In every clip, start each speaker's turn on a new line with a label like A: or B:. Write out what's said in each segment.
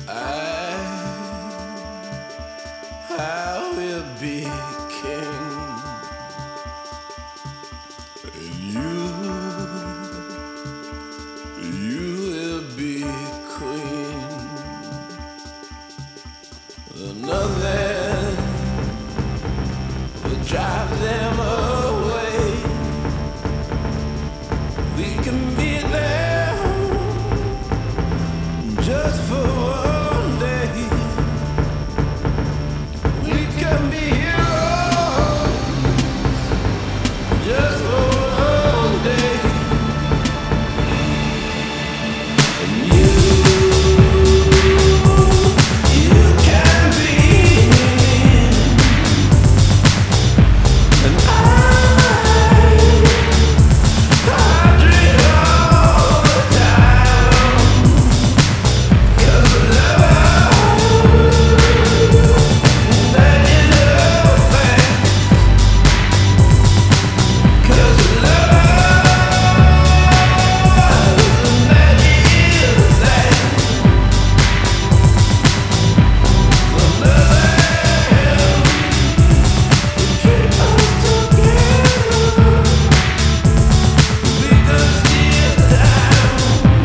A: I will be king, and you will be queen. Nothing will drive them away. We can be there just for one day. We can be heroes just for one day. And you can be me, and I dream all the time. 'Cause that is a fact. 'Cause that is that. Keep us together. We could steal time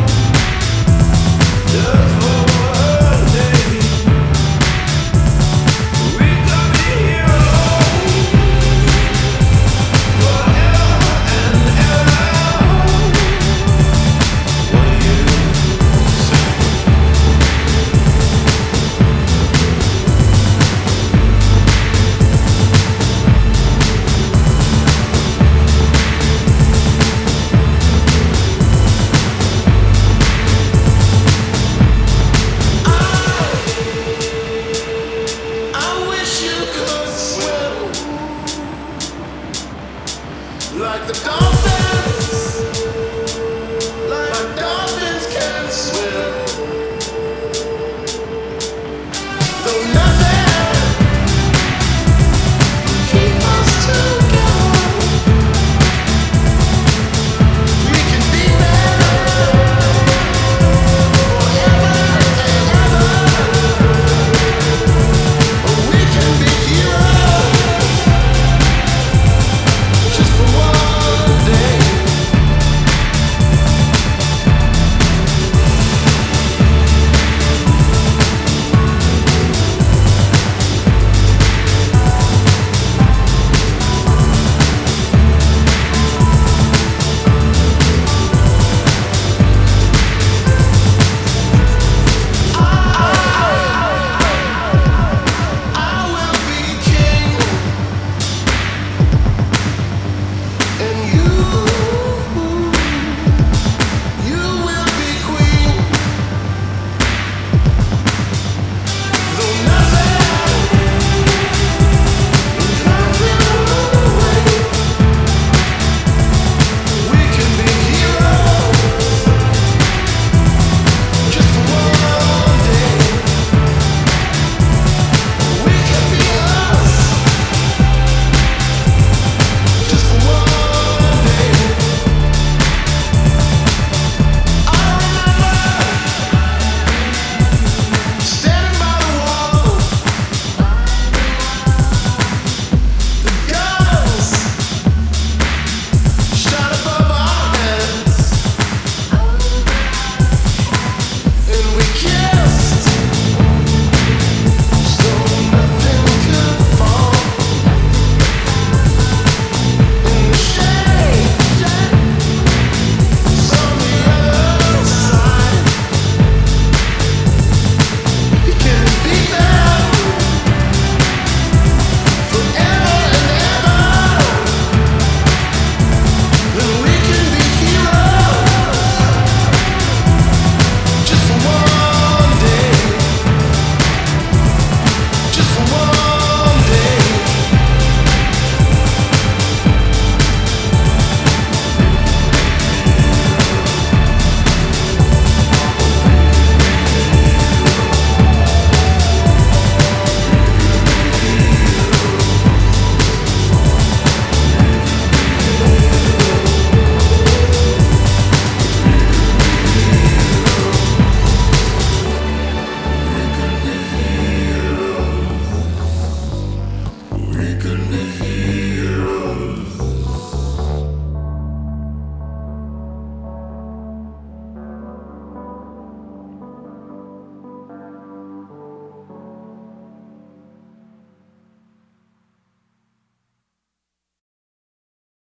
A: just for one day. We could be heroes forever and ever. What do you say? I wish you could swim like the dolphins, like dolphins can swim.